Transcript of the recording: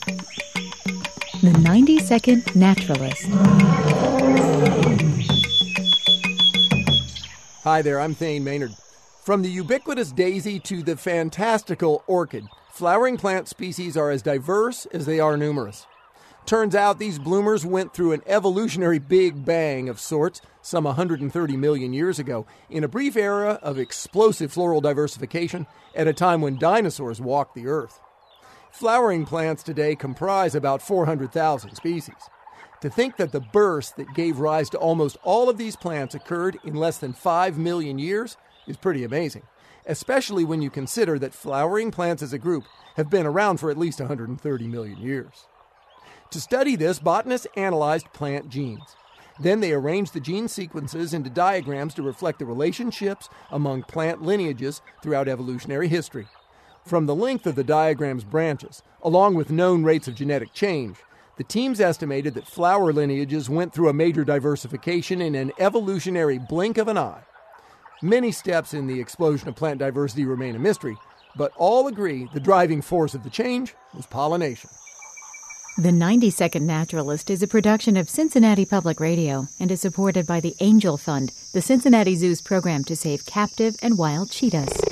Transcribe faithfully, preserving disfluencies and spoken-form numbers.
The ninety-second Naturalist. Hi there, I'm Thane Maynard. From the ubiquitous daisy to the fantastical orchid, flowering plant species are as diverse as they are numerous. Turns out these bloomers went through an evolutionary big bang of sorts some one hundred thirty million years ago, in a brief era of explosive floral diversification at a time when dinosaurs walked the earth. Flowering plants today comprise about four hundred thousand species. To think that the burst that gave rise to almost all of these plants occurred in less than five million years is pretty amazing, especially when you consider that flowering plants as a group have been around for at least one hundred thirty million years. To study this, botanists analyzed plant genes. Then they arranged the gene sequences into diagrams to reflect the relationships among plant lineages throughout evolutionary history. From the length of the diagram's branches, along with known rates of genetic change, the teams estimated that flower lineages went through a major diversification in an evolutionary blink of an eye. Many steps in the explosion of plant diversity remain a mystery, but all agree the driving force of the change was pollination. The ninety-second Naturalist is a production of Cincinnati Public Radio and is supported by the Angel Fund, the Cincinnati Zoo's program to save captive and wild cheetahs.